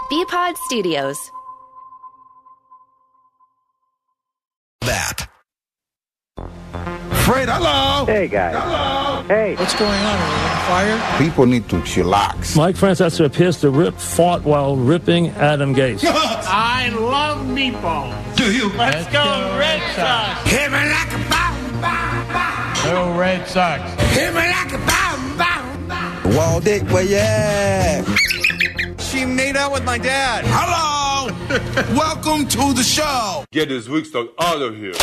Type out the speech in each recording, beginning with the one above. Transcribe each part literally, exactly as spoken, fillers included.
B-Pod Studios. That. Fred, hello. Hey, guys. Hello. Hey. What's going on? Are we on fire? People need to chillax. Mike Francesa appears to rip fought while ripping Adam Gase. I love meatballs. Do you? Let's go, Red Sox. Hit me like a bomb, bomb, bomb. Go Red Sox. Hit me like a bomb, bomb, bomb. Wall Dick, where you at? She made out with my dad. Hello. Welcome to the show. Get this weak stuff out of here.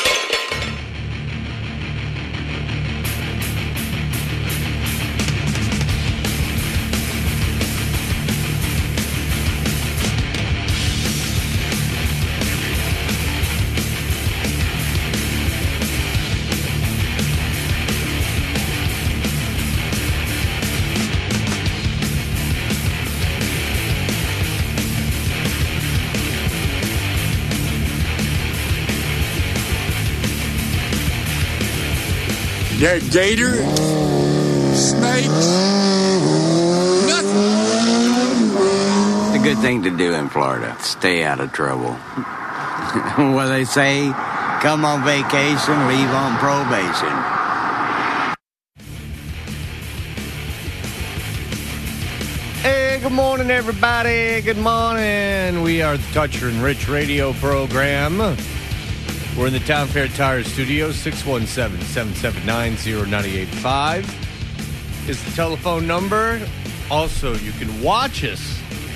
That gator, snakes, nothing. It's a good thing to do in Florida. Stay out of trouble. What they say, come on vacation, leave on probation. Hey, good morning, everybody. Good morning. We are the Toucher and Rich radio program. We're in the Town Fair Tire Studio. Six one seven, seven seven nine, zero nine eight five is the telephone number. Also, you can watch us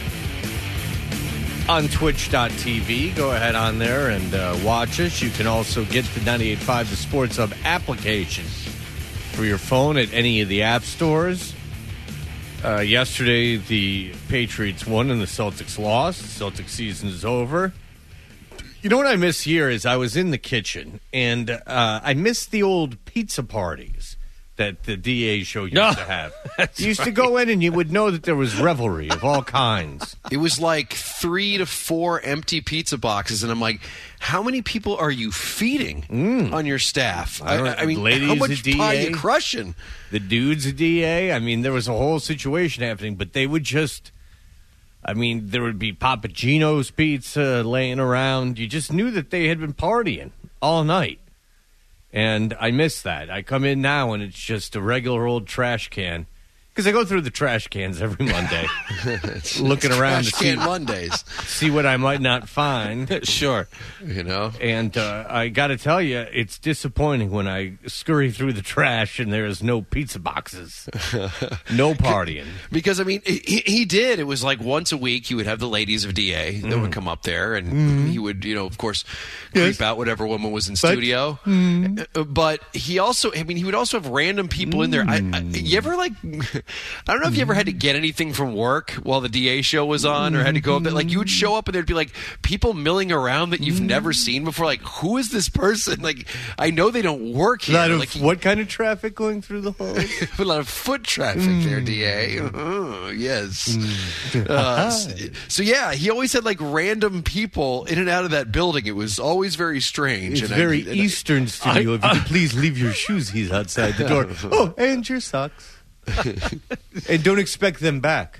on twitch dot t v. Go ahead on there and uh, watch us. You can also get the ninety-eight point five The Sports Hub application for your phone at any of the app stores. Uh, yesterday, the Patriots won and the Celtics lost. The Celtics season is over. You know what I miss here is I was in the kitchen, and uh, I miss the old pizza parties that the D A show used No, to have. You used right. to go in, and you would know that there was revelry of all kinds. It was like three to four empty pizza boxes, and I'm like, how many people are you feeding mm. on your staff? I, I, I mean, ladies how much D A, pie are you crushing? The dudes at D A, I mean, there was a whole situation happening, but they would just... I mean, there would be Papa Gino's pizza laying around. You just knew that they had been partying all night. And I miss that. I come in now and it's just a regular old trash can. Because I go through the trash cans every Monday, it's, looking it's around trash to see, can Mondays. see what I might not find. Sure, you know. And uh, I got to tell you, it's disappointing when I scurry through the trash and there is no pizza boxes, no partying. Because I mean, he, he did. It was like once a week. He would have the ladies of D A that mm. would come up there, and mm. he would, you know, of course, yes. creep out whatever woman was in but, studio. Mm. But he also, I mean, he would also have random people mm. in there. I, I, you ever like? I don't know if you ever had to get anything from work while the D A show was on, or had to go up there. Like, you would show up and there'd be like people milling around that you've never seen before. Like, who is this person? Like, I know they don't work here. A lot of like, what kind of traffic going through the halls? A lot of foot traffic mm. there, D A. Oh, yes. Mm. Uh, so, so yeah, he always had like random people in and out of that building. It was always very strange. It's and very I, and Eastern I, studio. I, if you could please leave your shoes, he's outside the door. Oh, and your socks. And don't expect them back,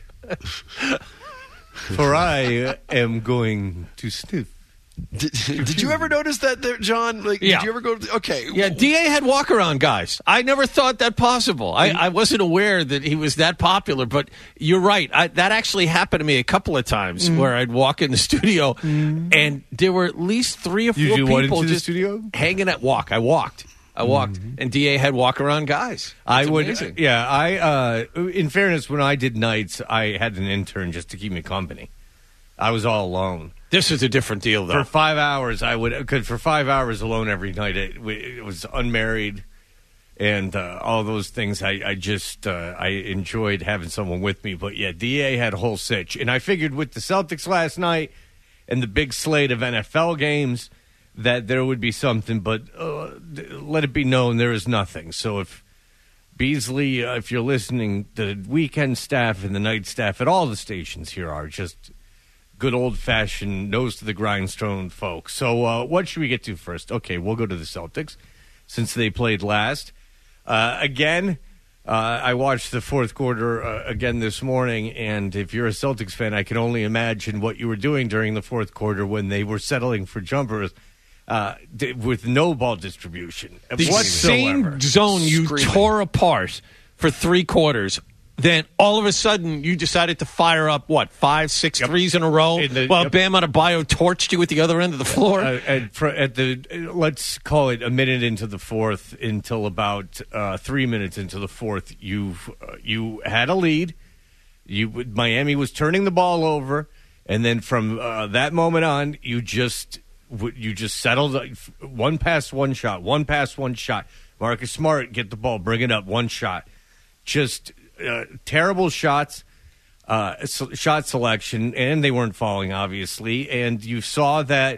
for I am going to sniff. Did, did you ever notice that there, John? Like, yeah. Did you ever go to, okay. Yeah, D A had walk-around guys. I never thought that possible. I, I wasn't aware that he was that popular, but you're right. I, that actually happened to me a couple of times mm. where I'd walk in the studio, mm. and there were at least three or four you people just the studio? hanging at walk. I walked. I walked, mm-hmm. and D A had walk-around guys. That's I would, amazing. yeah. I, uh, in fairness, when I did nights, I had an intern just to keep me company. I was all alone. This is a different deal, though. For five hours, I would, because for five hours alone every night, it, it was unmarried, and uh, all those things. I, I just, uh, I enjoyed having someone with me. But yeah, D A had a whole sitch, and I figured with the Celtics last night and the big slate of N F L games, that there would be something, but uh, let it be known there is nothing. So if Beasley, uh, if you're listening, the weekend staff and the night staff at all the stations here are just good old-fashioned, nose-to-the-grindstone folks. So uh, what should we get to first? Okay, we'll go to the Celtics, since they played last. Uh, again, uh, I watched the fourth quarter uh, again this morning, and if you're a Celtics fan, I can only imagine what you were doing during the fourth quarter when they were settling for jumpers uh, with no ball distribution The whatsoever. same zone you Screaming. tore apart for three quarters. Then all of a sudden you decided to fire up, what, five, six Yep. threes in a row? In the- while yep. Bam Adebayo torched you at the other end of the floor? Uh, at, fr- at the let's call it a minute into the fourth, until about uh, three minutes into the fourth, you uh, you had a lead. You Miami was turning the ball over, and then from uh, that moment on, you just you just settled uh, one pass, one shot, one pass, one shot. Marcus Smart, get the ball, bring it up, one shot. Just uh, terrible shots. Uh, shot selection, and they weren't falling, obviously. And you saw that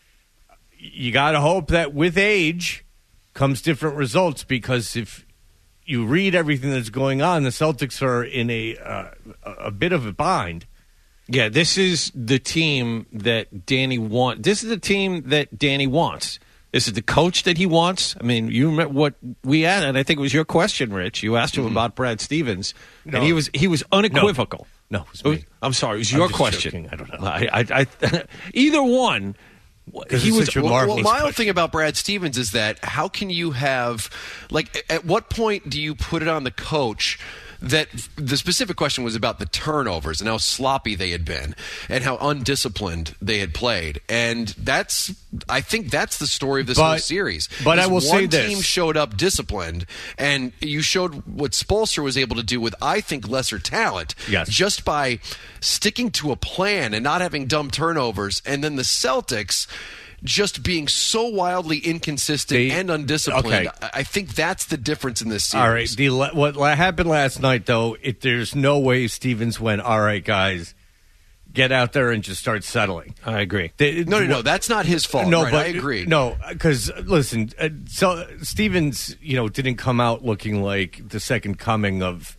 you got to hope that with age comes different results, because if you read everything that's going on, the Celtics are in a uh, a bit of a bind. Yeah, this is the team that Danny wants. This is the team that Danny wants. This is the coach that he wants. I mean, you remember what we asked, and I think it was your question, Rich. You asked him Mm-hmm. about Brad Stevens, No. and he was he was unequivocal. No, it was me. I'm sorry, it was I'm your just question. joking. I don't know. I, I, I, either one. He it's was such a Well, well, marvelous my whole question. thing about Brad Stevens is that how can you have, like, at what point do you put it on the coach that the specific question was about the turnovers and how sloppy they had been and how undisciplined they had played. And that's, I think that's the story of this But- whole series. but I Is will say one this. team showed up disciplined, and you showed what Spoelstra was able to do with, I think, lesser talent. Yes. Just by sticking to a plan and not having dumb turnovers. And then the Celtics just being so wildly inconsistent They- and undisciplined. okay. I I think that's the difference in this series. All right. The, la- what la- happened last night, though, it, there's no way Stevens went, all right, guys, get out there and just start settling. I agree. They- No, no, no. what- That's not his fault. No, right, but I agree. No, because listen, uh, so Stevens, you know, didn't come out looking like the second coming of,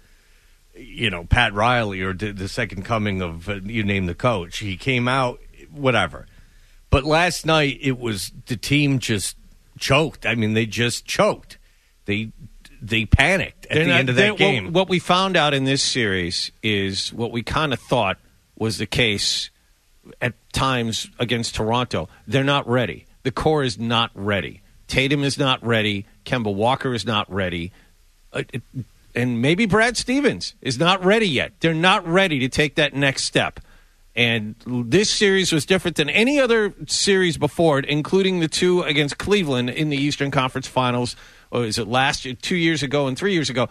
you know, Pat Riley or the, the second coming of uh, you name the coach. He came out, whatever. But last night it was the team just choked. I mean, they just choked. They they panicked at They're the not- end of they're- that game. What, what we found out in this series is what we kind of thought was the case at times against Toronto. They're not ready. The core is not ready. Tatum is not ready. Kemba Walker is not ready. Uh, it, and maybe Brad Stevens is not ready yet. They're not ready to take that next step. And this series was different than any other series before it, including the two against Cleveland in the Eastern Conference Finals. Or is it last year, two years ago and three years ago?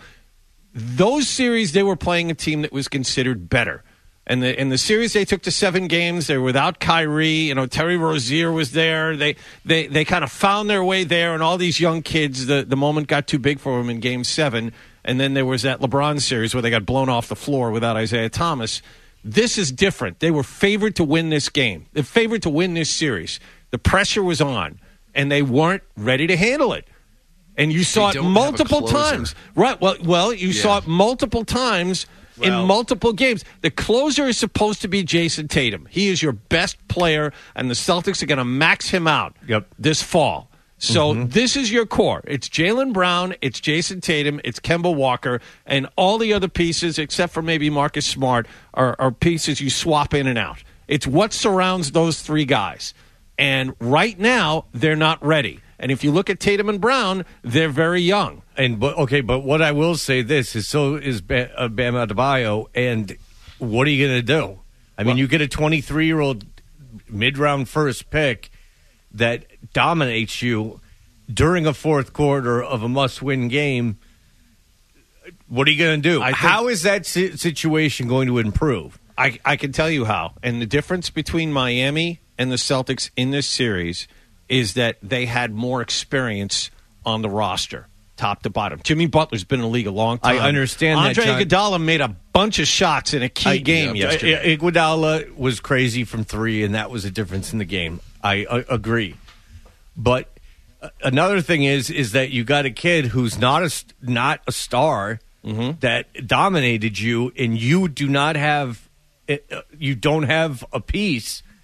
Those series, they were playing a team that was considered better. And the in the series they took to seven games, they were without Kyrie. You know, Terry Rozier was there. They they they kind of found their way there, and all these young kids, the, the moment got too big for them in game seven. And then there was that LeBron series where they got blown off the floor without Isaiah Thomas. This is different. They were favored to win this game. They're favored to win this series. The pressure was on, and they weren't ready to handle it. And you saw They it don't have a multiple closer. times. Right. Well, well, you Yeah. saw it multiple times Well- in multiple games. The closer is supposed to be Jason Tatum. He is your best player, and the Celtics are going to max him out Yep. this fall. So this is your core. It's Jaylen Brown, it's Jason Tatum, it's Kemba Walker, and all the other pieces, except for maybe Marcus Smart, are, are pieces you swap in and out. It's what surrounds those three guys. And right now, they're not ready. And if you look at Tatum and Brown, they're very young. And but okay, but what I will say this is so is Bam, uh, Bam Adebayo, and what are you going to do? I mean, you get a twenty-three-year-old mid-round first pick that dominates you during a fourth quarter of a must-win game. What are you going to do? I think- How is that si- situation going to improve? I, I can tell you how. And the difference between Miami and the Celtics in this series is that they had more experience on the roster, top to bottom. Jimmy Butler's been in the league a long time. I understand that, Andre John. Iguodala made a bunch of shots in a key I- game yeah, yesterday. I- Iguodala was crazy from three, and that was a difference in the game. I uh, agree. But uh, another thing is is that you got a kid who's not a st- not a star Mm-hmm. that dominated you, and you do not have uh, you don't have a piece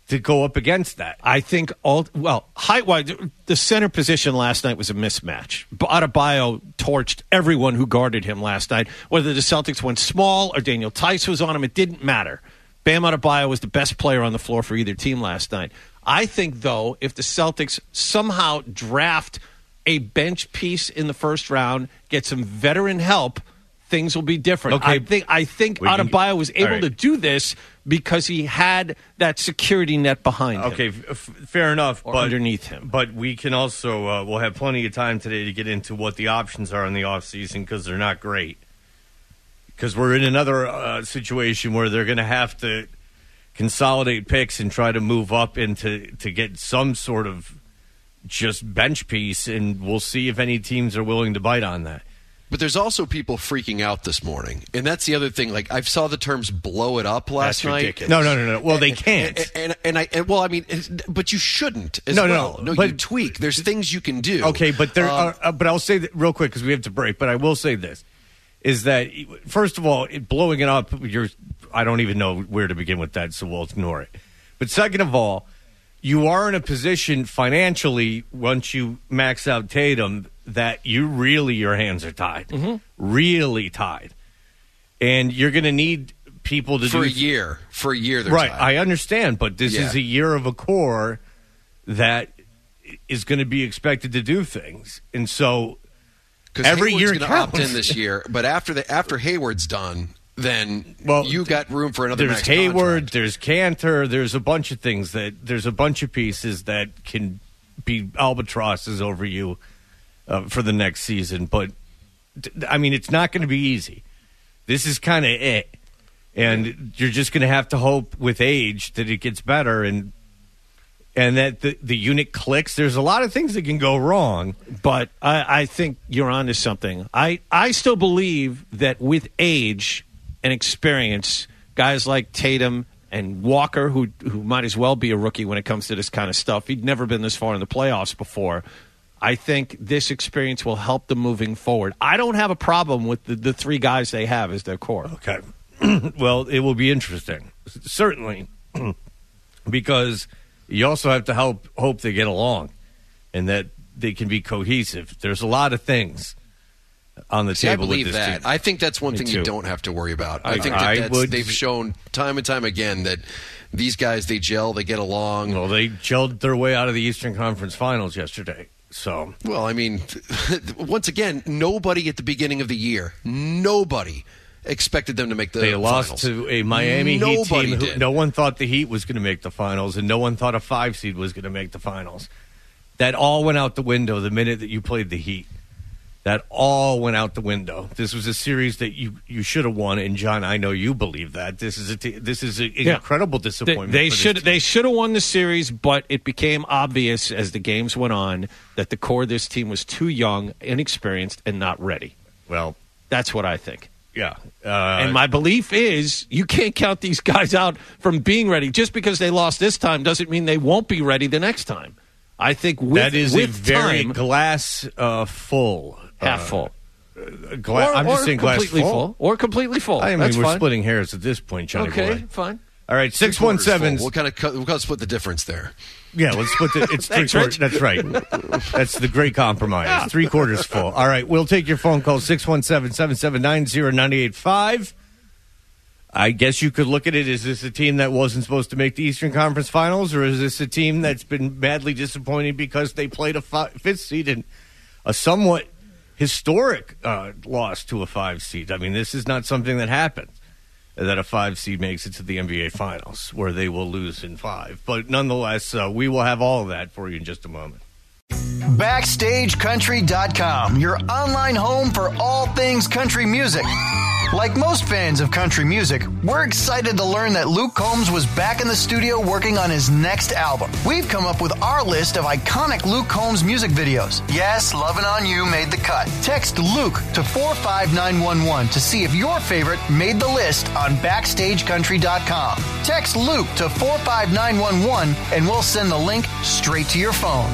to go up against that. I think all well height-wise, the center position last night was a mismatch. Adebayo torched everyone who guarded him last night. Whether the Celtics went small or Daniel Tice was on him, it didn't matter. Bam Adebayo was the best player on the floor for either team last night. I think, though, if the Celtics somehow draft a bench piece in the first round, get some veteran help, things will be different. Okay. I think I think Wait, Adebayo was able right. to do this because he had that security net behind him. Okay, f- fair enough. Or but, underneath him. But we can also, uh, we'll have plenty of time today to get into what the options are in the offseason because they're not great. Because we're in another uh, situation where they're going to have to consolidate picks and try to move up into to get some sort of just bench piece, and we'll see if any teams are willing to bite on that. But there's also people freaking out this morning, and that's the other thing. Like I saw the terms "blow it up" last That's night. ridiculous. No, no, no, no. Well, they can't. And, and, and I, and, well, I mean, but you shouldn't. As No, no, well. no, no. but- You tweak. There's things you can do. Okay, but there Um, are. Uh, but I'll say that real quick because we have to break. But I will say this: is that first of all, it, blowing it up. You're. I don't even know where to begin with that, so we'll ignore it. But second of all, you are in a position financially once you max out Tatum that you really your hands are tied, Mm-hmm. really tied, and you're going to need people to for do a year. For a year, they're right. tied. I understand, but this Yeah. is a year of a core that is going to be expected to do things, and so Because every Hayward's year going to opt counts. in this year, but after the after Hayward's done, then Well, you got room for another. There's max Hayward, contract. there's Cantor, there's a bunch of things that there's a bunch of pieces that can be albatrosses over you uh, for the next season. But I mean, it's not going to be easy. This is kind of it, and you're just going to have to hope with age that it gets better and and that the the unit clicks. There's a lot of things that can go wrong. But I, I think you're onto something. I, I still believe that with age and experience, guys like Tatum and Walker, who who might as well be a rookie when it comes to this kind of stuff, he'd never been this far in the playoffs before. I think this experience will help them moving forward. I don't have a problem with the, the three guys they have as their core. Okay. Well, it will be interesting, certainly, because you also have to help hope they get along and that they can be cohesive. There's a lot of things on the See, I table believe with this that. team. I think that's one Me thing too. you don't have to worry about. I, I- think I that that's, would- they've shown time and time again that these guys, they gel, they get along. Well, they gelled their way out of the Eastern Conference Finals yesterday. So Well, I mean, once again, nobody at the beginning of the year, nobody expected them to make the they lost finals. to a Miami Nobody Heat team. Who, did. no one thought the Heat was going to make the finals, and no one thought a five seed was going to make the finals. That all went out the window the minute that you played the Heat. That all went out the window. This was a series that you, you should have won, and John, I know you believe that. This is a t- this is an Yeah. incredible They, disappointment. they for this should team. they should have won the series, but it became obvious as the games went on that the core of this team was too young, inexperienced, and not ready. Well, That's what I think. yeah. Uh, And my belief is you can't count these guys out from being ready. Just because they lost this time doesn't mean they won't be ready the next time. I think with, that is with a very time, glass uh, full. half uh, full. Gla- or, I'm just or saying glass completely full. Or completely full. I mean, That's we're fine. splitting hairs at this point, Johnny Okay, boy. fine. All right, six one seven. We'll kind of cut, we'll kind of split the difference there. Yeah, let's split the. It's three Thanks, quarters. Rich. That's right. That's the great compromise. Three quarters full. All right, we'll take your phone call six one seven, seven seven nine, zero nine eight five. I guess you could look at it. Is this a team that wasn't supposed to make the Eastern Conference Finals, or is this a team that's been madly disappointed because they played a fi- fifth seed and a somewhat historic uh, loss to a five seed? I mean, this is not something that happens, that a five seed makes it to the N B A Finals, where they will lose in five. But nonetheless, uh, we will have all of that for you in just a moment. Backstage Country dot com, your online home for all things country music. Like most fans of country music, we're excited to learn that Luke Combs was back in the studio working on his next album. We've come up with our list of iconic Luke Combs music videos. Yes, Lovin' On You made the cut. Text Luke to four five nine one one to see if your favorite made the list on Backstage Country dot com. Text Luke to four five nine one one and we'll send the link straight to your phone.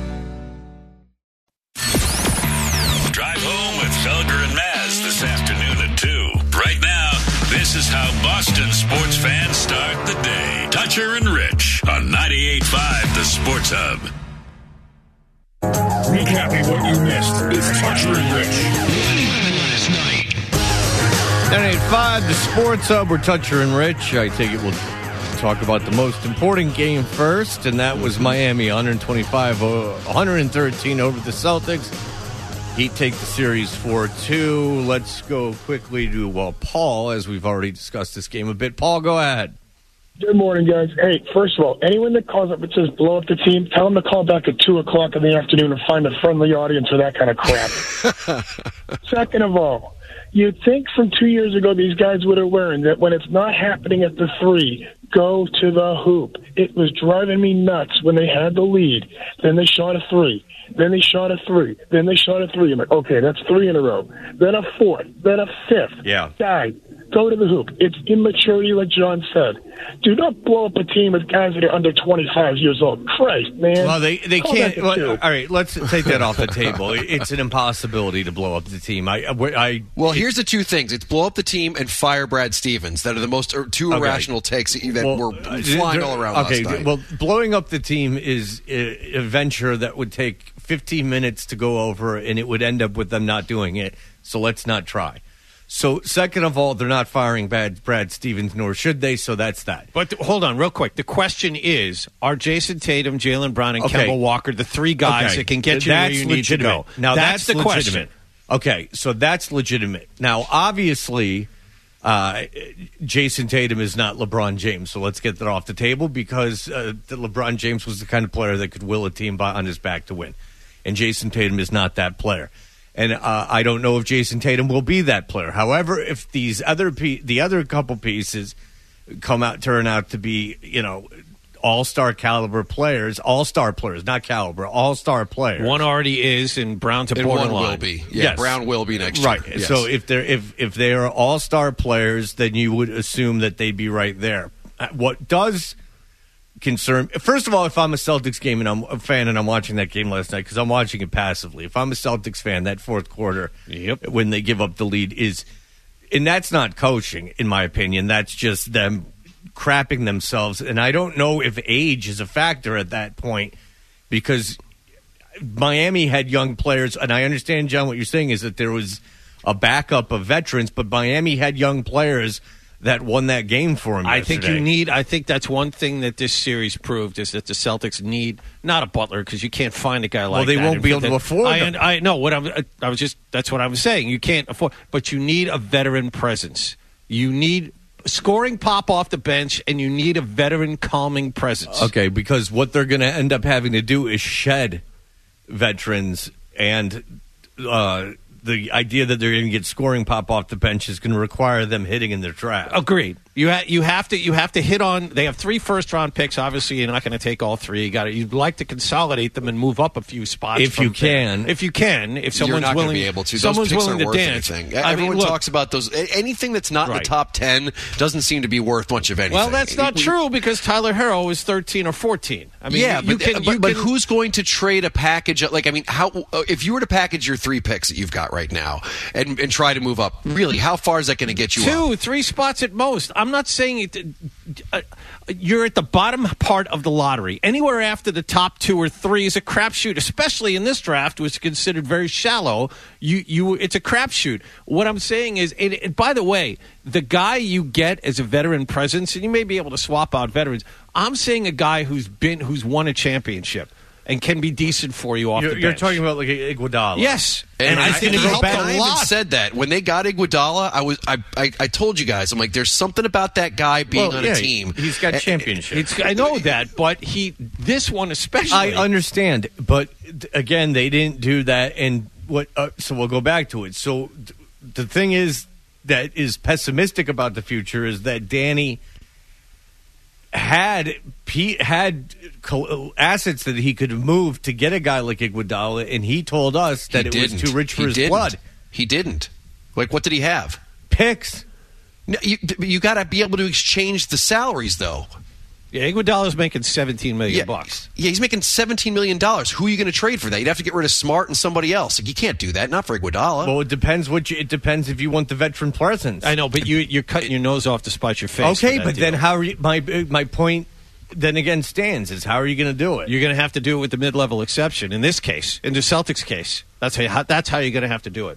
Drive home with Felger and Maz this afternoon at two. Right now, this is how Boston sports fans start the day. Toucher and Rich on Sports Hub. Recapping what you missed is Toucher and Rich. Last night. nine eighty-five, the Sports Hub. We're Toucher and Rich. I take it we'll talk about the most important game first, and that was Miami one twenty-five, one thirteen over the Celtics. Heat take the series four two. Let's go quickly to, well, Paul, as we've already discussed this game a bit. Paul, go ahead. Good morning, guys. Hey, first of all, anyone that calls up and says blow up the team, tell them to call back at two o'clock in the afternoon and find a friendly audience for that kind of crap. Second of all, you'd think from two years ago these guys would have learned that when it's not happening at the three, go to the hoop. It was driving me nuts when they had the lead. Then they shot a three. Then they shot a three. Then they shot a three. I'm like, okay, that's three in a row. Then a fourth. Then a fifth. Yeah. Guys, go to the hoop. It's immaturity, like John said. Do not blow up a team with guys that are under twenty-five years old. Christ, man. Well, they, they Call can't. that Well, two. all right, let's take that off the table. It's an impossibility to blow up the team. I, I Well, here's the two things. It's blow up the team and fire Brad Stevens. That are the most er, two Okay. irrational takes that, that well, were uh, flying there- all around Okay, last night. well, blowing up the team is a, a venture that would take fifteen minutes to go over, and it would end up with them not doing it. So let's not try. So, second of all, they're not firing bad Brad Stevens, nor should they, so that's that. But th- hold on, real quick. The question is, are Jason Tatum, Jaylen Brown, and Okay. Kemba Walker the three guys Okay. that can get you That's where you need to legitimate. go? Now, that's, that's the legitimate. question. Okay, so that's legitimate. Now, obviously, uh, Jason Tatum is not LeBron James, so let's get that off the table because uh, the LeBron James was the kind of player that could will a team by, on his back to win. And Jason Tatum is not that player. And uh, I don't know if Jason Tatum will be that player. However, if these other pe- the other couple pieces come out turn out to be, you know, all-star caliber players, all-star players, not caliber, all-star players. One already is, and Brown to and one borderline. will be. Yeah, Yes. Brown will be next Right. year. Yes. So if they're if if they are all-star players, then you would assume that they'd be right there. Uh, What does concern first of all, if I'm a Celtics game and I'm a fan and I'm watching that game last night because I'm watching it passively. If I'm a Celtics fan, that fourth quarter, Yep. when they give up the lead is, and that's not coaching in my opinion. That's just them crapping themselves. And I don't know if age is a factor at that point because Miami had young players, and I understand, John, what you're saying is that there was a backup of veterans, but Miami had young players that won that game for them. I think yesterday. you need. I think that's one thing that this series proved is that the Celtics need not a Butler because you can't find a guy like Well, they that. won't And be able that- to afford I, them. I know what I'm. I was just. That's what I was saying. You can't afford, but you need a veteran presence. You need scoring pop off the bench, and you need a veteran calming presence. Okay, because what they're going to end up having to do is shed veterans, and uh, the idea that they're going to get scoring pop off the bench is going to require them hitting in their draft. Agreed. You ha- you have to you have to hit on. They have three first round picks. Obviously, you're not going to take all three. You got to. You'd like to consolidate them and move up a few spots If from you there. can. If you can. If You're someone's not willing, going to be able to. Those someone's picks willing aren't to worth dance. anything. I mean, Everyone look, talks about those. Anything that's not in Right. the top ten doesn't seem to be worth much of anything. Well, that's not We- true because Tyler Hero is thirteen or fourteen. I mean, yeah, you, you but, can, but, you but can- who's going to trade a package? Like, I mean, how uh, if you were to package your three picks that you've got right now and, and try to move up, really, how far is that going to get you up? Two, three spots at most. I'm not saying it. Uh, you're at the bottom part of the lottery. Anywhere after the top two or three is a crapshoot, especially in this draft, which is considered very shallow. You, you, it's a crapshoot. What I'm saying is, and, and by the way, the guy you get as a veteran presence, and you may be able to swap out veterans. I'm saying a guy who's been, who's won a championship and can be decent for you off You're, the you're bench. talking about like Iguodala. Yes. And, And I, I think think he he helped back I a even lot. said that when they got Iguodala, I was I, I I told you guys, I'm like, there's something about that guy being Well, on yeah, a team. He's got And- championships. It's, I know that, but he this one especially. I understand, but th- again, they didn't do that. And what? Uh, so we'll go back to it. So th- the thing is that is pessimistic about the future is that Danny had Pete had co- assets that he could move to get a guy like Iguodala, and he told us that He it didn't. was too rich for He his didn't. blood. He didn't. Like, what did he have? Picks. No, you you got to be able to exchange the salaries, though. Yeah, Iguodala's making seventeen million Yeah, bucks. yeah, he's making seventeen million dollars. Who are you going to trade for that? You'd have to get rid of Smart and somebody else. Like, you can't do that. Not for Iguodala. Well, it depends what you, it depends if you want the veteran presence. I know, but you you're cutting your nose off to spite your face. Okay, for that but then deal. how? Are you, my my point then again stands is how are you going to do it? You're going to have to do it with the mid-level exception. In this case, in the Celtics case, that's how, that's how you're going to have to do it.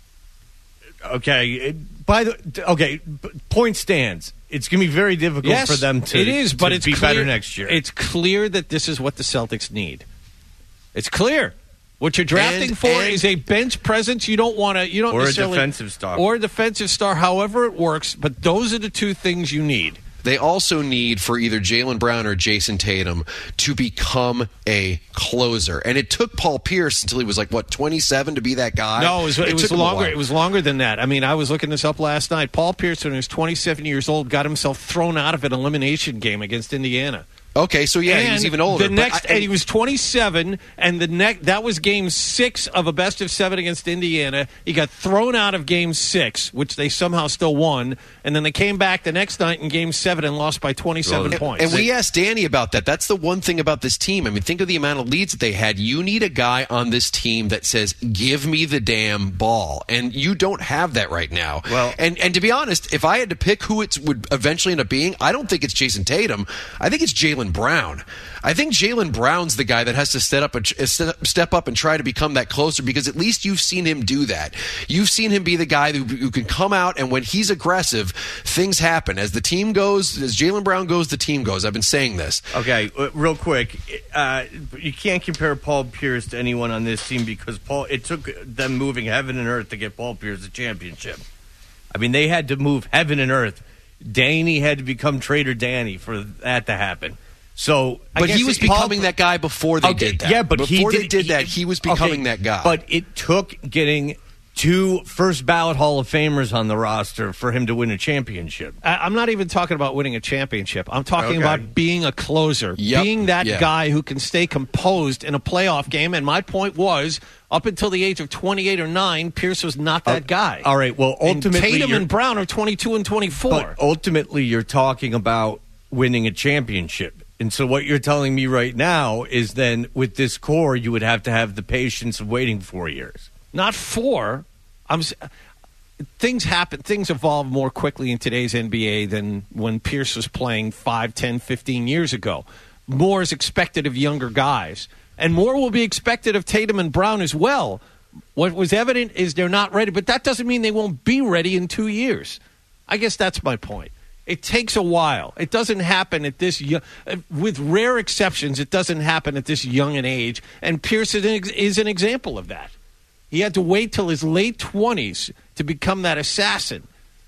Okay. It, by the okay, point stands. It's going to be very difficult yes, for them to, it is, but to it's be clear, better next year. It's clear that this is what the Celtics need. It's clear. What you're drafting and, for and, is a bench presence. You don't want to. You don't or necessarily, a defensive star, or a defensive star. However it works, but those are the two things you need. They also need for either Jaylen Brown or Jason Tatum to become a closer. And it took Paul Pierce until he was like, what, twenty-seven to be that guy? No, it was, it it was longer. It was longer than that. I mean, I was looking this up last night. Paul Pierce, when he was twenty-seven years old, got himself thrown out of an elimination game against Indiana. Okay, so yeah, and he was even older. The next, I, and he was twenty-seven, and the next that was Game Six of a best of seven against Indiana. He got thrown out of Game Six, which they somehow still won, and then they came back the next night in Game Seven and lost by twenty-seven and, points. And we asked Danny about that. That's the one thing about this team. I mean, think of the amount of leads that they had. You need a guy on this team that says, "Give me the damn ball," and you don't have that right now. Well, and and to be honest, if I had to pick who it would eventually end up being, I don't think it's Jason Tatum. I think it's Jaylen Brown. I think Jaylen Brown's the guy that has to step up and step up and try to become that closer, because at least you've seen him do that. You've seen him be the guy who, who can come out, and when he's aggressive, things happen. As the team goes, as Jaylen Brown goes, the team goes. I've been saying this. Okay, real quick, uh, you can't compare Paul Pierce to anyone on this team because Paul. It took them moving heaven and earth to get Paul Pierce a championship. I mean, they had to move heaven and earth. Danny had to become Trader Danny for that to happen. So, but he was becoming Paul, that guy before they okay, did that. Yeah, but before he they did, did he, that, he was becoming okay, that guy. But it took getting two first ballot Hall of Famers on the roster for him to win a championship. I, I'm not even talking about winning a championship. I'm talking okay. about being a closer, yep. being that yeah. guy who can stay composed in a playoff game. And my point was, up until the age of twenty-eight or nine, Pierce was not that uh, guy. All right. Well, ultimately, and Tatum and Brown are twenty-two and twenty-four. But ultimately, you're talking about winning a championship. And so what you're telling me right now is then with this core, you would have to have the patience of waiting four years. Not four. I'm. Things happen. Things evolve more quickly in today's N B A than when Pierce was playing five, ten, fifteen years ago. More is expected of younger guys. And more will be expected of Tatum and Brown as well. What was evident is they're not ready, but that doesn't mean they won't be ready in two years. I guess that's my point. It takes a while. It doesn't happen at this young, with rare exceptions. It doesn't happen at this young an age. And Pierce is an example of that. He had to wait till his late twenties to become that assassin.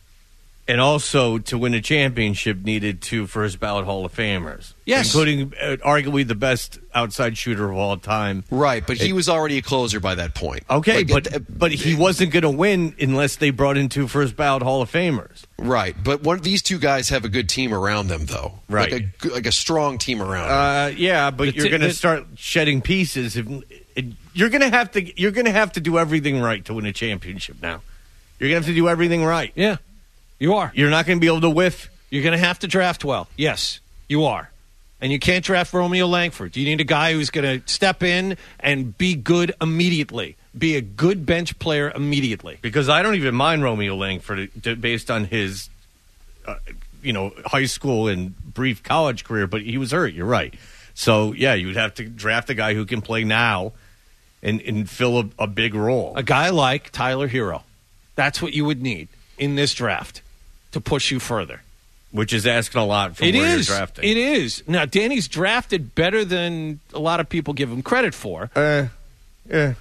And also, to win a championship, needed two first ballot Hall of Famers. Yes. Including uh, arguably the best outside shooter of all time. Right, but he it, was already a closer by that point. Okay, like, but, it, but he wasn't going to win unless they brought in two first ballot Hall of Famers. Right, but one, these two guys have a good team around them, though. Right. Like a, like a strong team around them. Uh, yeah, but the you're t- going to start shedding pieces. If, it, you're going to have to. You're going to have to do everything right to win a championship now. You're going to have to do everything right. Yeah. You are. You're not going to be able to whiff. You're going to have to draft well. Yes, you are. And you can't draft Romeo Langford. You need a guy who's going to step in and be good immediately. Be a good bench player immediately. Because I don't even mind Romeo Langford based on his, uh, you know, high school and brief college career, but he was hurt. You're right. So, yeah, you would have to draft a guy who can play now and, and fill a, a big role. A guy like Tyler Hero. That's what you would need in this draft to push you further. Which is asking a lot from it where is. you're drafting. It is. Now, Danny's drafted better than a lot of people give him credit for. Uh, yeah.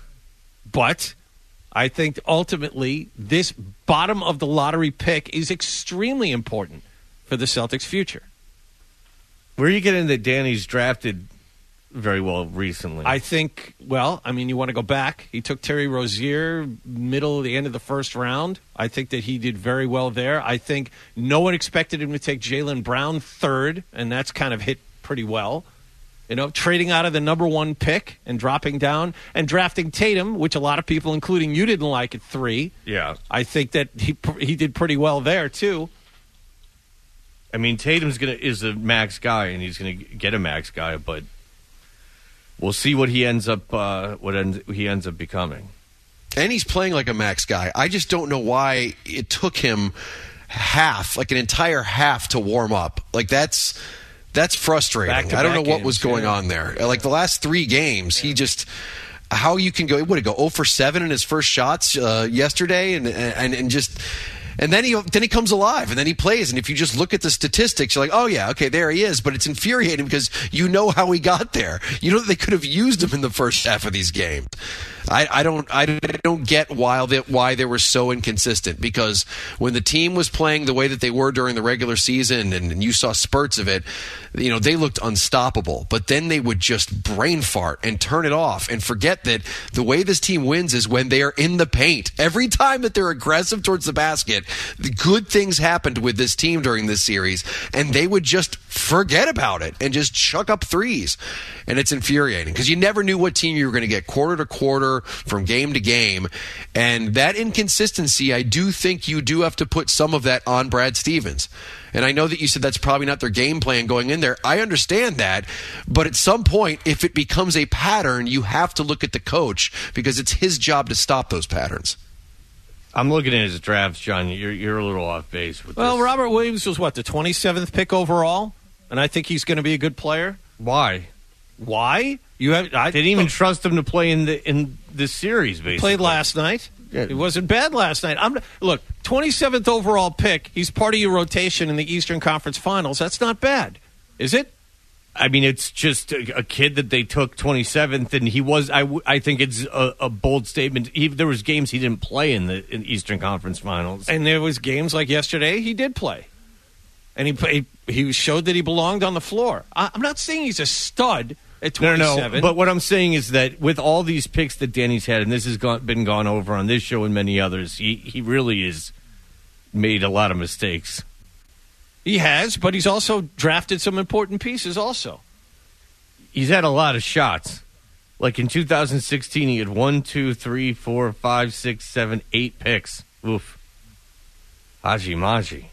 But I think ultimately this bottom of the lottery pick is extremely important for the Celtics' future. Where are you getting that Danny's drafted very well recently? I think, well, I mean, you want to go back. He took Terry Rozier middle of the end of the first round. I think that he did very well there. I think no one expected him to take Jaylen Brown third, and that's kind of hit pretty well. You know, trading out of the number one pick and dropping down and drafting Tatum, which a lot of people, including you, didn't like at three. Yeah. I think that he he did pretty well there, too. I mean, Tatum's gonna is a max guy, and he's going to get a max guy, but we'll see what he ends up uh, what ends, he ends up becoming. And he's playing like a max guy. I just don't know why it took him half, like an entire half, to warm up. Like that's That's frustrating. I don't know what was going on there. Like the last three games, he just how you can go. What did he go zero for seven in his first shots uh, yesterday, and and and just. And then he then he comes alive, and then he plays. And if you just look at the statistics, you're like, oh, yeah, okay, there he is. But it's infuriating because you know how he got there. You know that they could have used him in the first half of these games. I, I don't I don't get why they, why they were so inconsistent, because when the team was playing the way that they were during the regular season, and, and you saw spurts of it, you know, they looked unstoppable. But then they would just brain fart and turn it off and forget that the way this team wins is when they are in the paint. Every time that they're aggressive towards the basket, the good things happened with this team during this series, and they would just forget about it and just chuck up threes. And it's infuriating because you never knew what team you were going to get quarter to quarter, from game to game. And that inconsistency, I do think you do have to put some of that on Brad Stevens. And I know that you said that's probably not their game plan going in there. I understand that. But at some point, if it becomes a pattern, you have to look at the coach, because it's his job to stop those patterns. I'm looking at his drafts, John. You're you're a little off base with well, this. Robert Williams was, what, the twenty-seventh pick overall? And I think he's going to be a good player. Why? Why? You have I didn't even trust him to play in the in this series. Basically, played last night. Yeah. He wasn't bad last night. I'm look, twenty-seventh overall pick. He's part of your rotation in the Eastern Conference Finals. That's not bad, is it? I mean, it's just a, a kid that they took twenty-seventh, and he was. I, I think it's a, a bold statement. He, there was games he didn't play in the in Eastern Conference Finals, and there was games like yesterday he did play, and he he, he showed that he belonged on the floor. I, I'm not saying he's a stud. At twenty-seven. No, no, but what I'm saying is that with all these picks that Danny's had, and this has gone, been gone over on this show and many others, he, he really has made a lot of mistakes. He has, but he's also drafted some important pieces also. He's had a lot of shots. Like in two thousand sixteen, he had one, two, three, four, five, six, seven, eight picks. Oof. Haji Maji.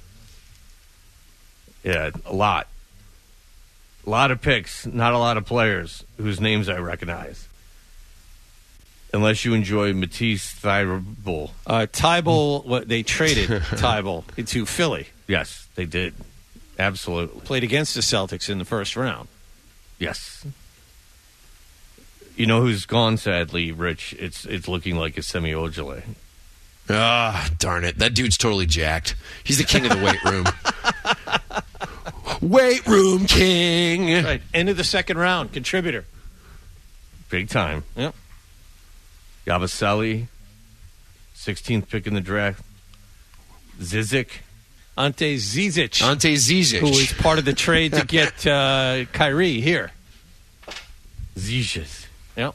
Yeah, a lot. A lot of picks, not a lot of players whose names I recognize. Unless you enjoy Matisse Thybulle. Uh, Thybulle, what they traded Thybulle to Philly. Yes, they did. Absolutely. Played against the Celtics in the first round. Yes. You know who's gone, sadly, Rich? It's it's looking like a Semi Ojeleye. Ah, darn it. That dude's totally jacked. He's the king of the weight room. Weight room king. Right. End of the second round. Contributor. Big time. Yep. Yabusele, sixteenth pick in the draft. Zizic. Ante Zizic. Ante Zizic. Who was part of the trade to get uh, Kyrie here. Zizic. Yep.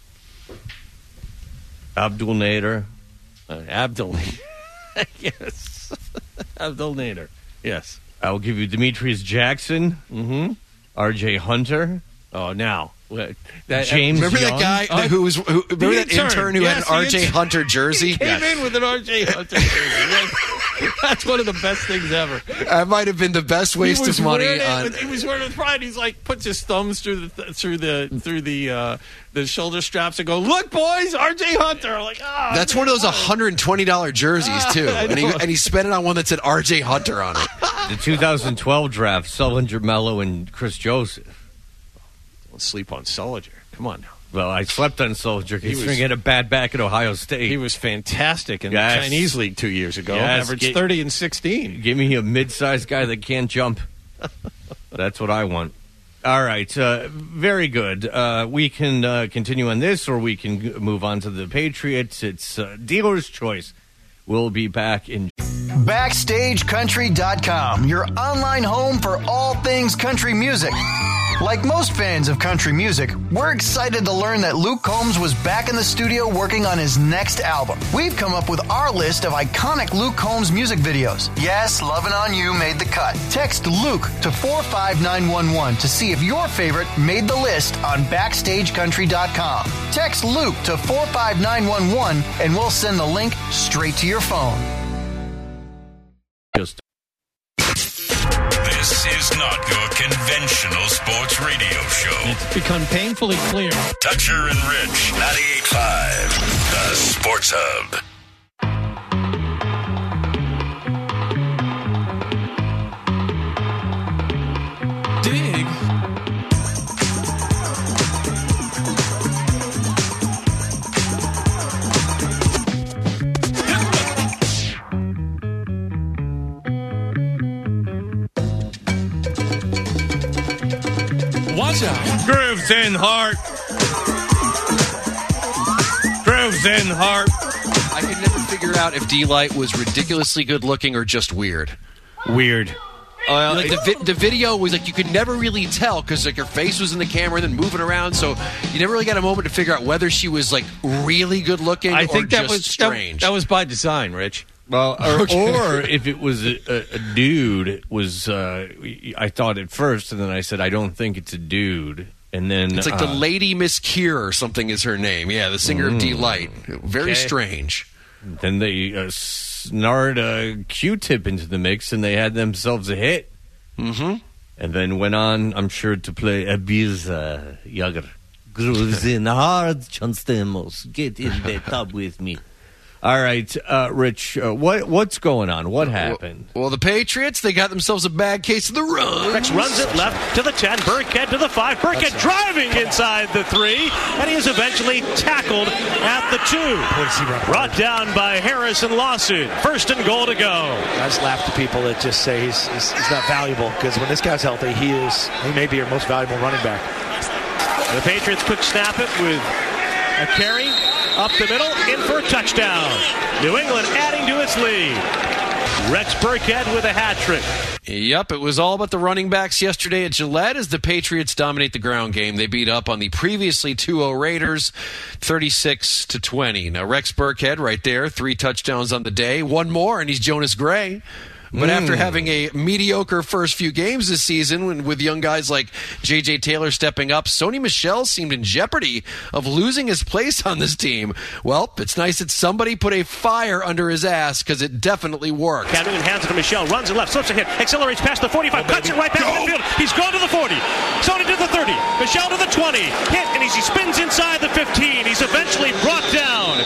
Abdul Nader. Uh, Abdul. Yes. Abdul Nader. Yes. I will give you Demetrius Jackson, mm-hmm. R J Hunter. Oh, now. That, James Remember Young? that guy uh, who was who, remember that intern, intern who yes, had an R J intern. Hunter jersey? He came yes. in with an R J Hunter jersey. That's one of the best things ever. That might have been the best waste of money. It, on... He was wearing it with pride. He's like puts his thumbs through the through the through the uh, the shoulder straps and go, "Look, boys, R J Hunter." I'm like, ah, that's one of those one hundred twenty dollars jerseys too, ah, and he and he spent it on one that said R J Hunter on it. The two thousand twelve draft: Sullinger, Mello, and Chris Joseph. Don't sleep on Sullinger. Come on now. Well, I slept on Sullinger. He He's was, had a bad back at Ohio State. He was fantastic in yes. the Chinese League two years ago. Yes. Averaged Get, thirty and sixteen. Give me a mid-sized guy that can't jump. That's what I want. All right. Uh, very good. Uh, we can uh, continue on this, or we can move on to the Patriots. It's uh, dealer's choice. We'll be back in... Backstage Country dot com, your online home for all things country music. Like most fans of country music, we're excited to learn that Luke Combs was back in the studio working on his next album. We've come up with our list of iconic Luke Combs music videos. Yes, Lovin' On You made the cut. Text Luke to four five nine one one to see if your favorite made the list on Backstage Country dot com. Text Luke to four five nine one one and we'll send the link straight to your phone. Just This is not your conventional sports radio show. It's become painfully clear. Dutcher and Rich, ninety-eight point five, the Sports Hub. dig. Watch out. Grooves in heart. Grooves in heart. I could never figure out if D-Light was ridiculously good looking or just weird. Weird. Uh, like the, vi- the video was like you could never really tell because like her face was in the camera and then moving around, so you never really got a moment to figure out whether she was like really good looking I or think that just was strange. That, that was by design, Rich. Well, or, Okay. or if it was a, a, a dude, it was uh, I thought at first, and then I said I don't think it's a dude, and then It's like uh, the Lady Miss Kier or something is her name. Yeah, the singer Mm. of D-Light. Very Okay. strange. Then they uh, snarred a Q-tip into the mix, and they had themselves a hit. Mm-hmm. And then went on, I'm sure, to play Ibiza Yager. Grooves in hard, John Stamos. Get in the tub with me. All right, uh, Rich, uh, what what's going on? What happened? Well, the Patriots, they got themselves a bad case of the run. Rex runs it left to the ten. Burkhead to the five. Burkhead driving inside the three. And he is eventually tackled at the two. Brought down by Harris and Lawson. First and goal to go. I just laugh to people that just say he's, he's, he's not valuable because when this guy's healthy, he is he may be your most valuable running back. The Patriots quick snap it with a carry up the middle, in for a touchdown. New England adding to its lead. Rex Burkhead with a hat trick. Yep, it was all about the running backs yesterday at Gillette as the Patriots dominate the ground game. They beat up on the previously two oh Raiders, thirty-six to twenty. Now, Rex Burkhead right there, three touchdowns on the day. One more, and he's Jonas Gray. But Mm. after having a mediocre first few games this season when, with young guys like J J. Taylor stepping up, Sony Michel seemed in jeopardy of losing his place on this team. Well, it's nice that somebody put a fire under his ass because it definitely worked. Cam Newton hands it to Michel, runs it left, slips a hit, accelerates past the forty-five, cuts it right past midfield. He's gone to the forty. Sony to the thirty. Michel to the twenty. Hit, and he spins inside the fifteen. He's eventually brought down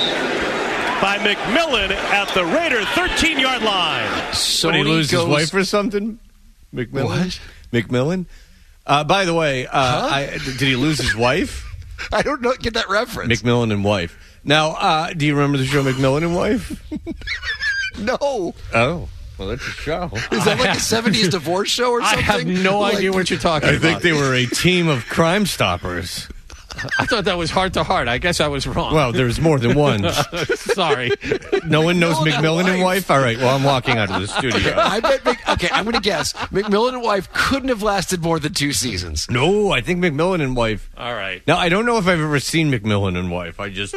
by McMillan at the Raider thirteen-yard line. Did he lose his wife or something? McMillan? What? McMillan? Uh, by the way, uh, Huh? I, did he lose his wife? I don't know, get that reference. McMillan and wife. Now, uh, do you remember the show McMillan and Wife? No. Oh, well, that's a show. Is that like a seventies divorce show or I something? have no Like- idea what you're talking I about. think they were a team of Crime Stoppers. I thought that was heart to heart. I guess I was wrong. Well, there's more than one. Sorry. No one knows McMillan and McMillan and Wife. Wife? All right, well, I'm walking out of the studio. I bet. Mc, okay, I'm going to guess McMillan and Wife couldn't have lasted more than two seasons. No, I think McMillan and Wife. All right. Now, I don't know if I've ever seen McMillan and Wife. I just...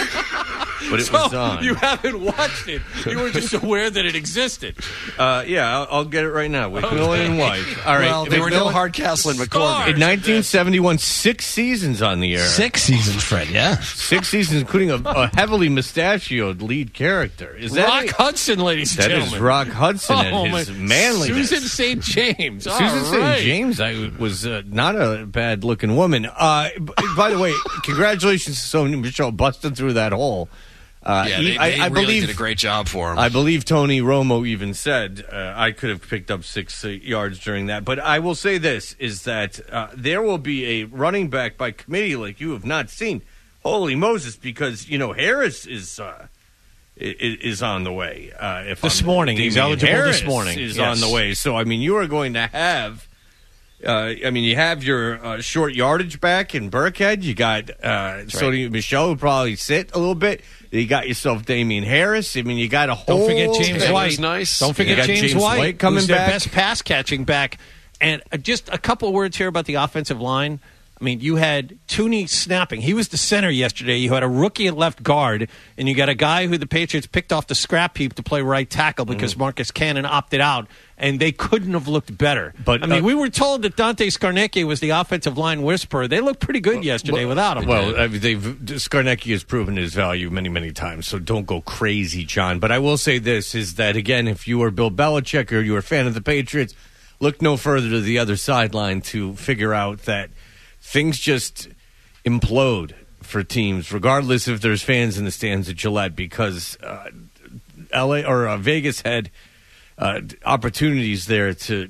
But it So was on. you haven't watched it. You were just aware that it existed. Uh, yeah, I'll, I'll get it right now. McMillan Okay. and Wife. All right. Well, there were no McMillan- Hardcastle and McCormick. In nineteen seventy-one, six seasons on the air. Six seasons, Fred, yeah. Six seasons, including a, a heavily mustachioed lead character. Is that Rock a- Hudson, ladies and That gentlemen. is Rock Hudson and Oh, his my- manliness. Susan Saint James. All Susan Saint right. James I, was uh, not a bad-looking woman. Uh, b- by the way, congratulations to Sony Michel busting through that hole. Uh, Yeah, he- they, I, they I really believe did a great job for him. I believe Tony Romo even said uh, I could have picked up six uh, yards during that. But I will say this, is that uh, there will be a running back by committee like you have not seen. Holy Moses, because, you know, Harris is uh, is, is on the way. Uh, if This I'm- morning. He's Damian eligible Harris this morning. is Yes. on the way. So, I mean, you are going to have... Uh, I mean, you have your uh, short yardage back in Burkhead. You got uh, Sony Michel who probably sit a little bit. You got yourself Damian Harris. I mean, you got a whole. Don't forget James That White. was nice. Don't You forget got James, James White, White coming who's their back. best pass catching back. And uh, just a couple words here about the offensive line. I mean, you had Tooney snapping. He was the center yesterday. You had a rookie at left guard, and you got a guy who the Patriots picked off the scrap heap to play right tackle because Mm. Marcus Cannon opted out, and they couldn't have looked better. But, I mean, uh, we were told that Dante Scarnecchia was the offensive line whisperer. They looked pretty good yesterday without him. Well, I mean, they've Scarnecchia has proven his value many, many times. So don't go crazy, John. But I will say this: is that again, if you are Bill Belichick or you're a fan of the Patriots, look no further to the other sideline to figure out that things just implode for teams, regardless if there's fans in the stands at Gillette, because uh, L A or uh, Vegas had uh, opportunities there to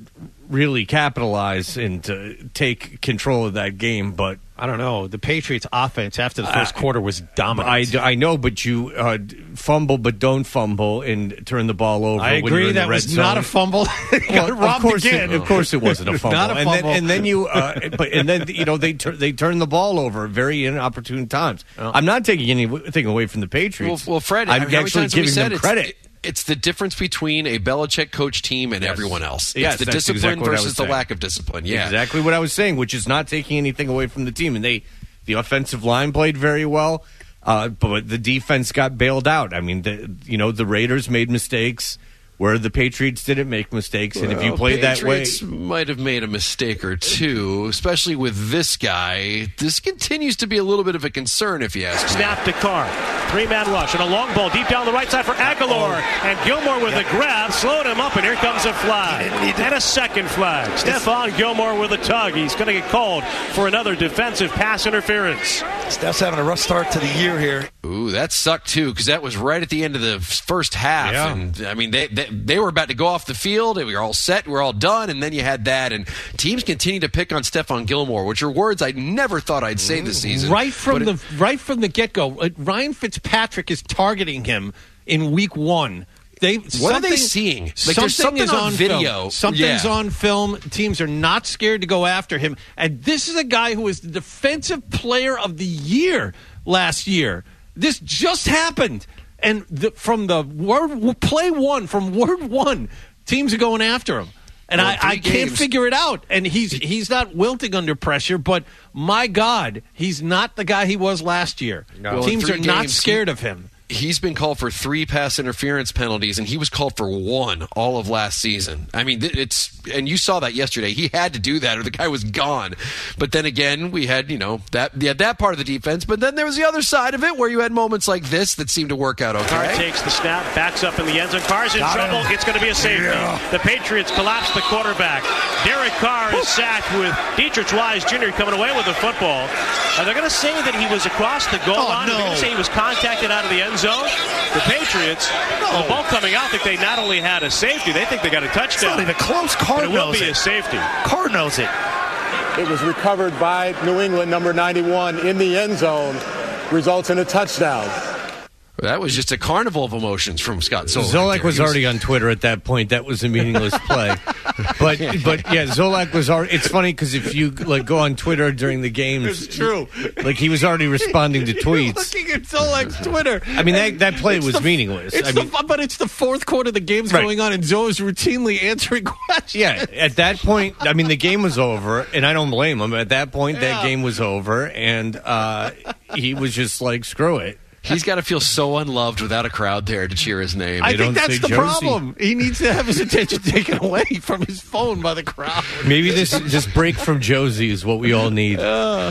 really capitalize and to take control of that game. But I don't know. The Patriots' offense after the first uh, quarter was dominant. I, I know, but you uh, fumble, but don't fumble and turn the ball over. I agree. That was zone. not a fumble. Well, of course, it, of course, it wasn't a fumble. Not a fumble. And then, and then you, uh, but and then you know they tur- they turn the ball over at very inopportune times. Oh. I'm not taking anything away from the Patriots. Well, well Fred, I'm I mean, actually giving them credit. It, It's the difference between a Belichick coach team and yes. everyone else. It's yes, the that's discipline exactly versus the saying. lack of discipline. Yeah, exactly what I was saying, which is not taking anything away from the team. And they, the offensive line played very well, uh, but the defense got bailed out. I mean, the, you know, the Raiders made mistakes where the Patriots didn't make mistakes. And well, if you played that way, Patriots might have made a mistake or two, especially with this guy. This continues to be a little bit of a concern, if you ask me. Snap to Carr. Three-man rush and a long ball deep down the right side for Aguilar. And Gilmore with yep. a grab, slowed him up, and here comes a flag. And a second flag. Stephon Gilmore with a tug. He's going to get called for another defensive pass interference. Steph's having a rough start to the year here. Ooh, that sucked, too, because that was right at the end of the first half. Yeah. And, I mean, they, they they were about to go off the field. We were all set. We were all done. And then you had that. And teams continue to pick on Stephon Gilmore, which are words I never thought I'd say this season. Right from it, the right from the get-go, uh, Ryan Fitzpatrick is targeting him in week one. They, what are they seeing? Like something there's something is on, on video. Film. Something's yeah. on film. Teams are not scared to go after him. And this is a guy who was the defensive player of the year last year. This just happened. And the, from the word play one, from word one, teams are going after him. And well, I, I can't figure it out. And he's he's not wilting under pressure, but my God, he's not the guy he was last year. No. Well, teams are games, not scared he, of him. He's been called for three pass interference penalties, and he was called for one all of last season. I mean, it's and you saw that yesterday. He had to do that, or the guy was gone. But then again, we had you know that yeah, that part of the defense. But then there was the other side of it, where you had moments like this that seemed to work out okay. Carr takes the snap, backs up in the end zone. Carr's in Got trouble. Him. It's going to be a safety. Yeah. The Patriots collapse the quarterback. Derek Carr is sacked with Dietrich Wise Junior coming away with the football. Are they going to say that he was across the goal oh, line? No. Are they going to say he was contacted out of the end zone? The Patriots, no. the ball coming out, think they not only had a safety, they think they got a touchdown. It's not even close. Carr it knows will be it. a safety. Carr knows it. It was recovered by New England, number ninety-one, in the end zone. Results in a touchdown. That was just a carnival of emotions from Scott Zolak. Zolak was already on Twitter at that point. That was a meaningless play. But but yeah, Zolak was already. It's funny because if you like go on Twitter during the games, it's true. Like he was already responding to tweets. Looking at Zolak's Twitter. I mean that that play was the, meaningless. It's I the, mean, but it's the fourth quarter. The game's right. going on, and Zoe is routinely answering questions. Yeah, at that point, I mean the game was over, and I don't blame him. At that point, yeah. that game was over, and uh, he was just like, "Screw it." He's got to feel so unloved without a crowd there to cheer his name. I they think that's the Josie. problem. He needs to have his attention taken away from his phone by the crowd. Maybe this this break from Josie is what we all need. Uh,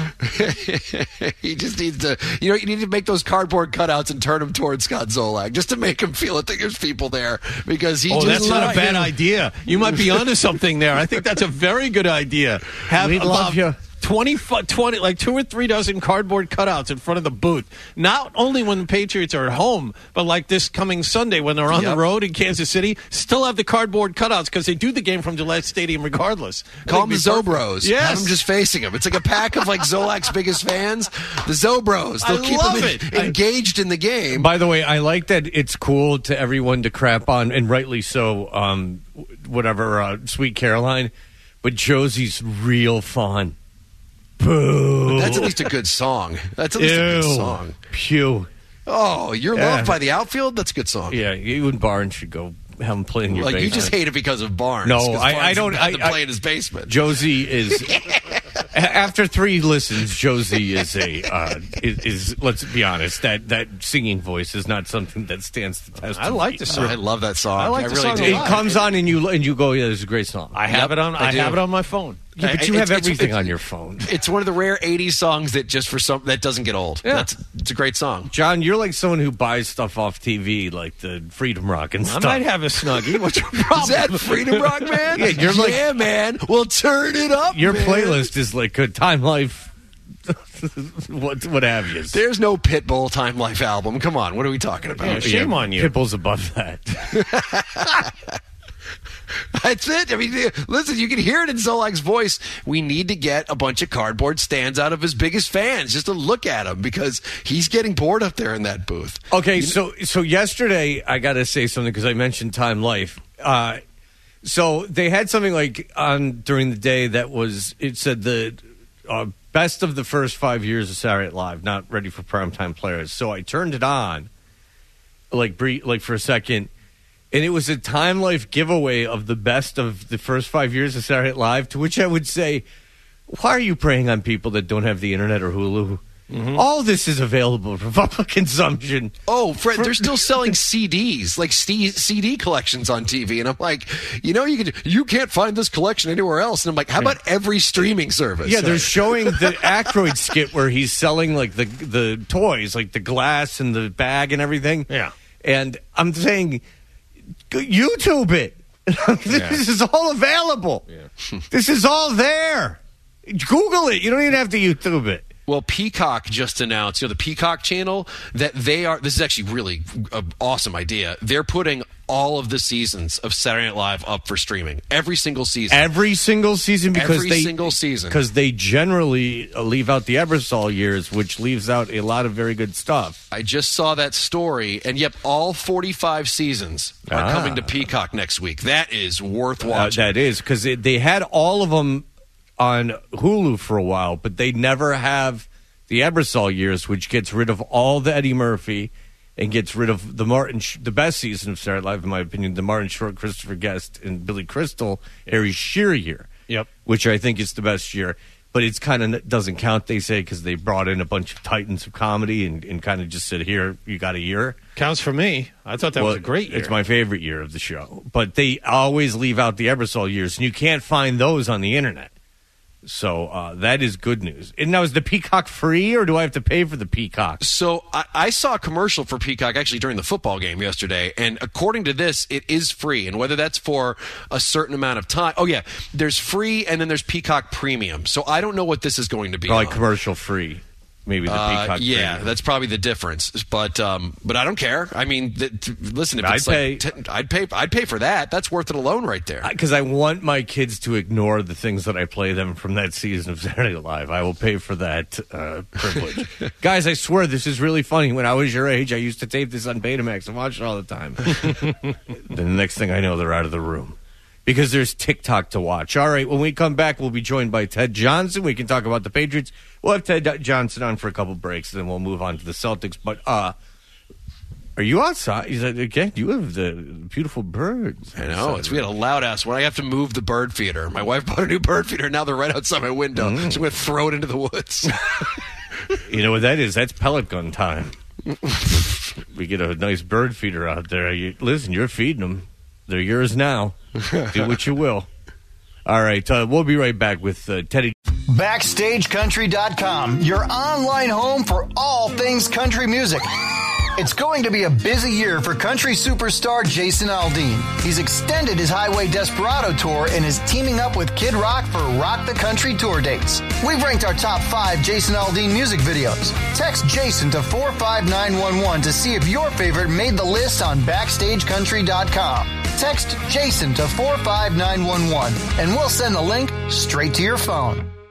he just needs to, you know, you need to make those cardboard cutouts and turn them towards Scott Zolak just to make him feel that there's people there because he. Oh, just that's not a bad him. idea. You might be onto something there. I think that's a very good idea. Have We'd love you. twenty, twenty, like two or three dozen cardboard cutouts in front of the booth. Not only when the Patriots are at home, but like this coming Sunday when they're on yep. the road in Kansas City, still have the cardboard cutouts because they do the game from Gillette Stadium regardless. Call them the Zobros. Yes. Have them just facing them. It's like a pack of like Zolak's biggest fans, the Zobros. They'll I keep love them it. in, engaged in the game. By the way, I like that it's cool to everyone to crap on, and rightly so, um, whatever, uh, Sweet Caroline, but Josie's real fun. Boo. That's at least a good song. That's at least Ew. a good song. Pew. Oh, You're yeah. Loved by the Outfield? That's a good song. Yeah, you and Barnes should go have him play in your like basement. You just hate it because of Barnes. No, I, I, I don't. I, to play I, in his basement. Josie is. After three listens, Josie is a uh, is, is. Let's be honest. That that singing voice is not something that stands the test. I like the song. I love that song. I like I the really song. do. It comes on and you and you go, yeah, it's a great song. I have yep, it on. I, I have it on my phone. Yeah, but you it's, have it's, everything it's, on your phone. It's one of the rare eighties songs that just for some that doesn't get old. Yeah. That's it's a great song. John, you're like someone who buys stuff off T V, like the Freedom Rock and I stuff. might have a Snuggie. What's your problem? Is that Freedom Rock, man? yeah, you're like, yeah, man. We'll turn it up. Your man. playlist is like a Time Life. what what have you? There's no Pitbull Time Life album. Come on, what are we talking about? Yeah, shame yeah, on you. Pitbull's above that. That's it. I mean, listen, you can hear it in Zolak's voice. We need to get a bunch of cardboard stands out of his biggest fans just to look at him because he's getting bored up there in that booth. Okay, you so know? so yesterday I got to say something because I mentioned Time Life. Uh, so they had something like on during the day that was, it said the uh, best of the first five years of Saturday Night Live, not ready for primetime players. So I turned it on, like like for a second. And it was a Time Life giveaway of the best of the first five years of Saturday Night Live, to which I would say, why are you preying on people that don't have the internet or Hulu? Mm-hmm. All this is available for public consumption. Oh, Fred, they're still selling C Ds, like C D collections on T V. And I'm like, you know, you can, you can't find this collection anywhere else. And I'm like, how about every streaming service? Yeah, they're showing the Aykroyd skit where he's selling like the, the toys, like the glass and the bag and everything. Yeah. And I'm saying, YouTube it. this yeah. is all available. Yeah. This is all there. Google it. You don't even have to YouTube it. Well, Peacock just announced, you know, the Peacock channel, that they are, this is actually really an awesome idea. They're putting all of the seasons of Saturday Night Live up for streaming. Every single season. Every single season? Because Every they, single season. Because they generally leave out the Ebersol years, which leaves out a lot of very good stuff. I just saw that story, and yep, all forty-five seasons are ah. coming to Peacock next week. That is worth watching. Uh, that is, because they had all of them on Hulu for a while, but they never have the Ebersol years, which gets rid of all the Eddie Murphy and gets rid of the Martin, the best season of Saturday Night Live, in my opinion, the Martin Short, Christopher Guest, and Billy Crystal, Ari Shearer year. Yep. Which I think is the best year. But it's kind of doesn't count, they say, because they brought in a bunch of titans of comedy and, and kind of just said, here, you got a year. Counts for me. I thought that well, was a great year. It's my favorite year of the show. But they always leave out the Ebersol years, and you can't find those on the internet. So uh, that is good news. And now, is the Peacock free, or do I have to pay for the Peacock? So I, I saw a commercial for Peacock actually during the football game yesterday, and according to this, it is free. And whether that's for a certain amount of time, oh yeah, there's free, and then there's Peacock Premium. So I don't know what this is going to be. Probably on. commercial free. Maybe the Peacock. Uh, yeah, Premium. That's probably the difference. But um, but I don't care. I mean, th- t- listen, if I'd it's pay. like t- I'd pay. I'd pay for that. That's worth it alone, right there. Because I, I want my kids to ignore the things that I play them from that season of Saturday Night Live. I will pay for that uh, privilege. Guys, I swear this is really funny. When I was your age, I used to tape this on Betamax and watch it all the time. Then the next thing I know, they're out of the room. Because there's TikTok to watch. All right, when we come back, we'll be joined by Ted Johnson. We can talk about the Patriots. We'll have Ted Johnson on for a couple breaks, and then we'll move on to the Celtics. But uh, are you outside? He's like, again, you have the beautiful birds. I know. It's, we had a loud ass one. I have to move the bird feeder. My wife bought a new bird feeder. Now they're right outside my window. Mm. So I'm going to throw it into the woods. You know what that is? That's pellet gun time. We get a nice bird feeder out there. You, listen, you're feeding them. They're yours now. Do what you will. All right, uh, we'll be right back with uh, Teddy. Backstage Country dot com, your online home for all things country music. It's going to be a busy year for country superstar Jason Aldean. He's extended his Highway Desperado tour and is teaming up with Kid Rock for Rock the Country tour dates. We've ranked our top five Jason Aldean music videos. Text Jason to four five nine one one to see if your favorite made the list on Backstage Country dot com. Text Jason to four five nine one one and we'll send the link straight to your phone.